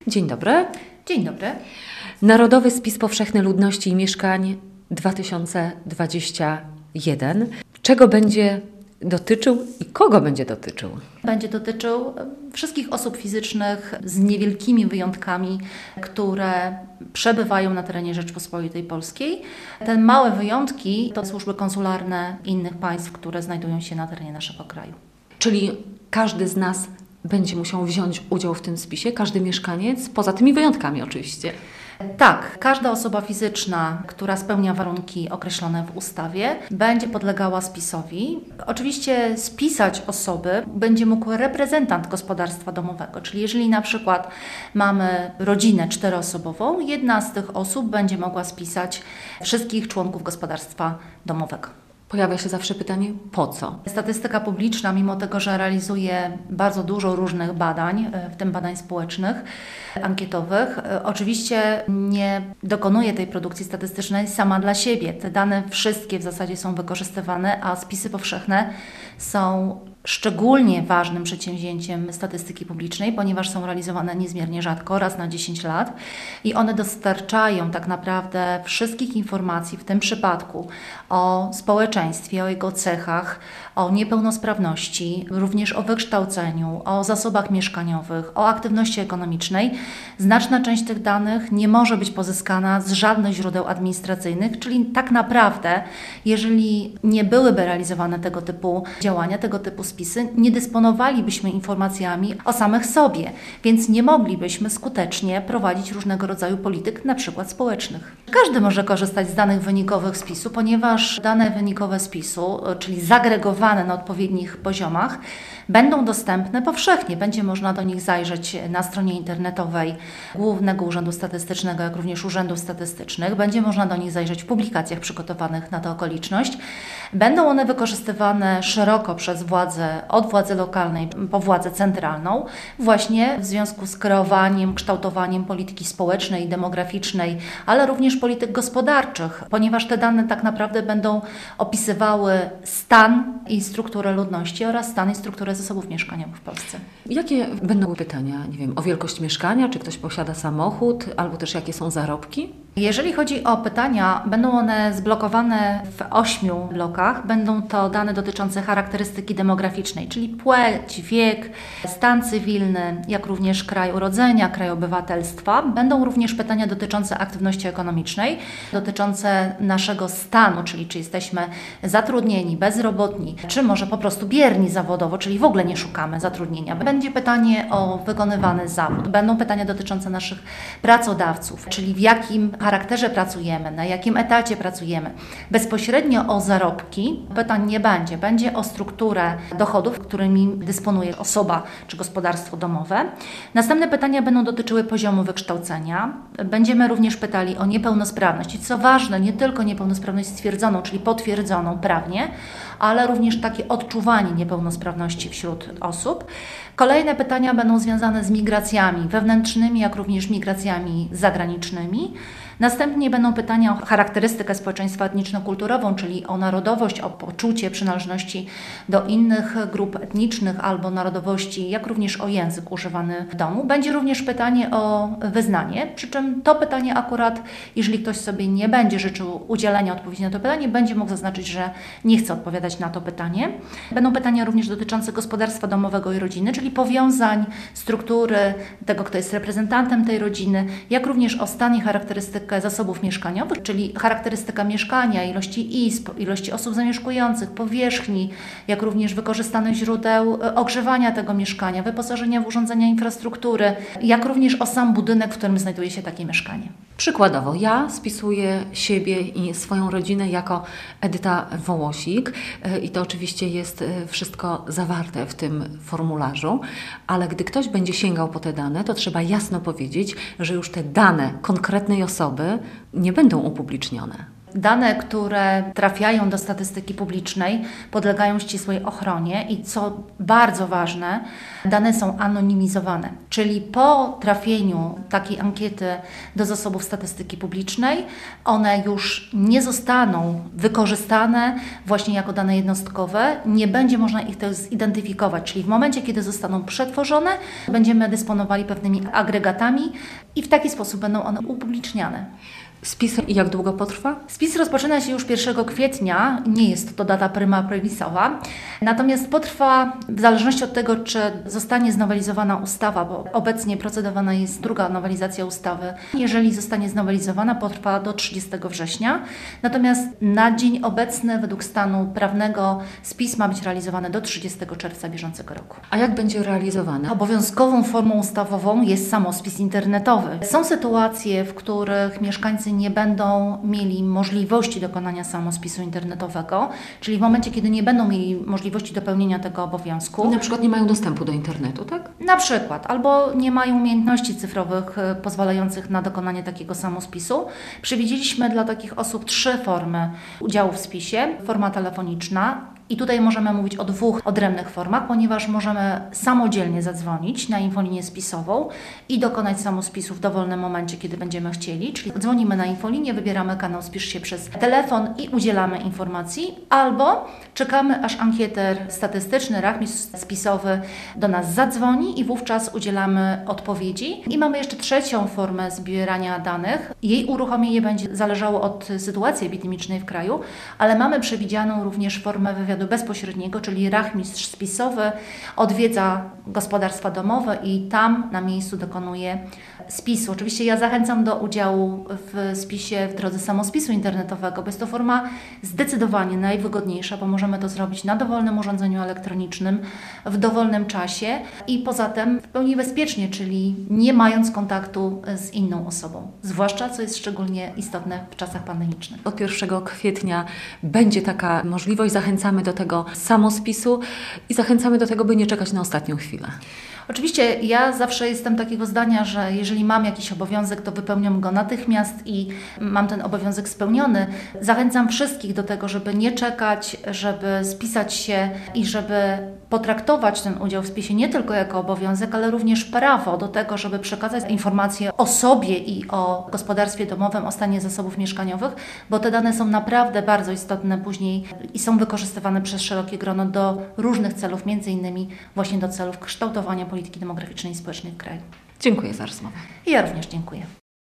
Dzień dobry. Dzień dobry. Narodowy Spis Powszechny Ludności i Mieszkań 2021. Czego będzie dotyczył i kogo będzie dotyczył? Będzie dotyczył wszystkich osób fizycznych z niewielkimi wyjątkami, które przebywają na terenie Rzeczpospolitej Polskiej. Te małe wyjątki to służby konsularne innych państw, które znajdują się na terenie naszego kraju. Czyli każdy z nas będzie musiał wziąć udział w tym spisie, każdy mieszkaniec, poza tymi wyjątkami oczywiście. Tak, każda osoba fizyczna, która spełnia warunki określone w ustawie, będzie podlegała spisowi. Oczywiście spisać osoby będzie mógł reprezentant gospodarstwa domowego, czyli jeżeli na przykład mamy rodzinę 4-osobową, jedna z tych osób będzie mogła spisać wszystkich członków gospodarstwa domowego. Pojawia się zawsze pytanie, po co? Statystyka publiczna, mimo tego, że realizuje bardzo dużo różnych badań, w tym badań społecznych, ankietowych, oczywiście nie dokonuje tej produkcji statystycznej sama dla siebie. Te dane wszystkie w zasadzie są wykorzystywane, a spisy powszechne są szczególnie ważnym przedsięwzięciem statystyki publicznej, ponieważ są realizowane niezmiernie rzadko, raz na 10 lat i one dostarczają tak naprawdę wszystkich informacji, w tym przypadku o społeczeństwie, o jego cechach, o niepełnosprawności, również o wykształceniu, o zasobach mieszkaniowych, o aktywności ekonomicznej. Znaczna część tych danych nie może być pozyskana z żadnych źródeł administracyjnych, czyli tak naprawdę, jeżeli nie byłyby realizowane tego typu działania, tego typu spisy, nie dysponowalibyśmy informacjami o samych sobie, więc nie moglibyśmy skutecznie prowadzić różnego rodzaju polityk, na przykład społecznych. Każdy może korzystać z danych wynikowych spisu, ponieważ dane wynikowe spisu, czyli zagregowane na odpowiednich poziomach, będą dostępne powszechnie. Będzie można do nich zajrzeć na stronie internetowej Głównego Urzędu Statystycznego, jak również Urzędów Statystycznych. Będzie można do nich zajrzeć w publikacjach przygotowanych na tę okoliczność. Będą one wykorzystywane szeroko przez od władzy lokalnej po władzę centralną, właśnie w związku z kreowaniem, kształtowaniem polityki społecznej i demograficznej, ale również polityk gospodarczych, ponieważ te dane tak naprawdę będą opisywały stan i strukturę ludności oraz stan i strukturę zasobów mieszkaniowych w Polsce. Jakie będą pytania, nie wiem, o wielkość mieszkania, czy ktoś posiada samochód, albo też jakie są zarobki? Jeżeli chodzi o pytania, będą one zblokowane w 8 blokach. Będą to dane dotyczące charakterystyki demograficznej, czyli płeć, wiek, stan cywilny, jak również kraj urodzenia, kraj obywatelstwa. Będą również pytania dotyczące aktywności ekonomicznej, dotyczące naszego stanu, czyli czy jesteśmy zatrudnieni, bezrobotni, czy może po prostu bierni zawodowo, czyli w ogóle nie szukamy zatrudnienia. Będzie pytanie o wykonywany zawód. Będą pytania dotyczące naszych pracodawców, czyli w jakim charakterze pracujemy, na jakim etacie pracujemy. Bezpośrednio o zarobki pytań nie będzie. Będzie o strukturę dochodów, którymi dysponuje osoba czy gospodarstwo domowe. Następne pytania będą dotyczyły poziomu wykształcenia. Będziemy również pytali o niepełnosprawność. I co ważne, nie tylko niepełnosprawność stwierdzoną, czyli potwierdzoną prawnie, ale również takie odczuwanie niepełnosprawności wśród osób. Kolejne pytania będą związane z migracjami wewnętrznymi, jak również migracjami zagranicznymi. Następnie będą pytania o charakterystykę społeczeństwa etniczno-kulturową, czyli o narodowość, o poczucie przynależności do innych grup etnicznych albo narodowości, jak również o język używany w domu. Będzie również pytanie o wyznanie, przy czym to pytanie akurat, jeżeli ktoś sobie nie będzie życzył udzielenia odpowiedzi na to pytanie, będzie mógł zaznaczyć, że nie chce odpowiadać na to pytanie. Będą pytania również dotyczące gospodarstwa domowego i rodziny, czyli powiązań, struktury tego, kto jest reprezentantem tej rodziny, jak również o stan i charakterystykę zasobów mieszkaniowych, czyli charakterystyka mieszkania, ilości izb, ilości osób zamieszkujących, powierzchni, jak również wykorzystanych źródeł ogrzewania tego mieszkania, wyposażenia w urządzenia infrastruktury, jak również o sam budynek, w którym znajduje się takie mieszkanie. Przykładowo, ja spisuję siebie i swoją rodzinę jako Edyta Wołosik i to oczywiście jest wszystko zawarte w tym formularzu, ale gdy ktoś będzie sięgał po te dane, to trzeba jasno powiedzieć, że już te dane konkretnej osoby nie będą upublicznione. Dane, które trafiają do statystyki publicznej, podlegają ścisłej ochronie i co bardzo ważne, dane są anonimizowane. Czyli po trafieniu takiej ankiety do zasobów statystyki publicznej, one już nie zostaną wykorzystane właśnie jako dane jednostkowe, nie będzie można ich też zidentyfikować, czyli w momencie, kiedy zostaną przetworzone, będziemy dysponowali pewnymi agregatami i w taki sposób będą one upubliczniane. Spis jak długo potrwa? Spis rozpoczyna się już 1 kwietnia, nie jest to data prima previsowa, natomiast potrwa w zależności od tego, czy zostanie znowelizowana ustawa, bo obecnie procedowana jest druga nowelizacja ustawy. Jeżeli zostanie znowelizowana, potrwa do 30 września, natomiast na dzień obecny według stanu prawnego spis ma być realizowany do 30 czerwca bieżącego roku. A jak będzie realizowany? Obowiązkową formą ustawową jest samospis internetowy. Są sytuacje, w których mieszkańcy nie będą mieli możliwości dokonania samospisu internetowego, czyli w momencie, kiedy nie będą mieli możliwości dopełnienia tego obowiązku. I na przykład nie mają dostępu do internetu, tak? Na przykład, albo nie mają umiejętności cyfrowych pozwalających na dokonanie takiego samospisu. Przewidzieliśmy dla takich osób 3 formy udziału w spisie. Forma telefoniczna. I tutaj możemy mówić o 2 odrębnych formach, ponieważ możemy samodzielnie zadzwonić na infolinię spisową i dokonać samospisu w dowolnym momencie, kiedy będziemy chcieli. Czyli dzwonimy na infolinię, wybieramy kanał Spisz się przez telefon i udzielamy informacji, albo czekamy, aż ankieter statystyczny, rachmistrz spisowy do nas zadzwoni i wówczas udzielamy odpowiedzi. I mamy jeszcze 3. formę zbierania danych. Jej uruchomienie będzie zależało od sytuacji epidemicznej w kraju, ale mamy przewidzianą również formę wywiadu bezpośredniego, czyli rachmistrz spisowy odwiedza gospodarstwa domowe i tam na miejscu dokonuje spisu. Oczywiście ja zachęcam do udziału w spisie w drodze samospisu internetowego, bo jest to forma zdecydowanie najwygodniejsza, bo możemy to zrobić na dowolnym urządzeniu elektronicznym, w dowolnym czasie i poza tym w pełni bezpiecznie, czyli nie mając kontaktu z inną osobą. Zwłaszcza, co jest szczególnie istotne w czasach pandemicznych. Od 1 kwietnia będzie taka możliwość. Zachęcamy do tego samospisu i zachęcamy do tego, by nie czekać na ostatnią chwilę. Oczywiście ja zawsze jestem takiego zdania, że jeżeli mam jakiś obowiązek, to wypełniam go natychmiast i mam ten obowiązek spełniony. Zachęcam wszystkich do tego, żeby nie czekać, żeby spisać się i żeby potraktować ten udział w spisie nie tylko jako obowiązek, ale również prawo do tego, żeby przekazać informacje o sobie i o gospodarstwie domowym, o stanie zasobów mieszkaniowych, bo te dane są naprawdę bardzo istotne później i są wykorzystywane przez szerokie grono do różnych celów, między innymi właśnie do celów kształtowania polityki demograficznej i społecznej w kraju. Dziękuję za rozmowę. I ja również dziękuję.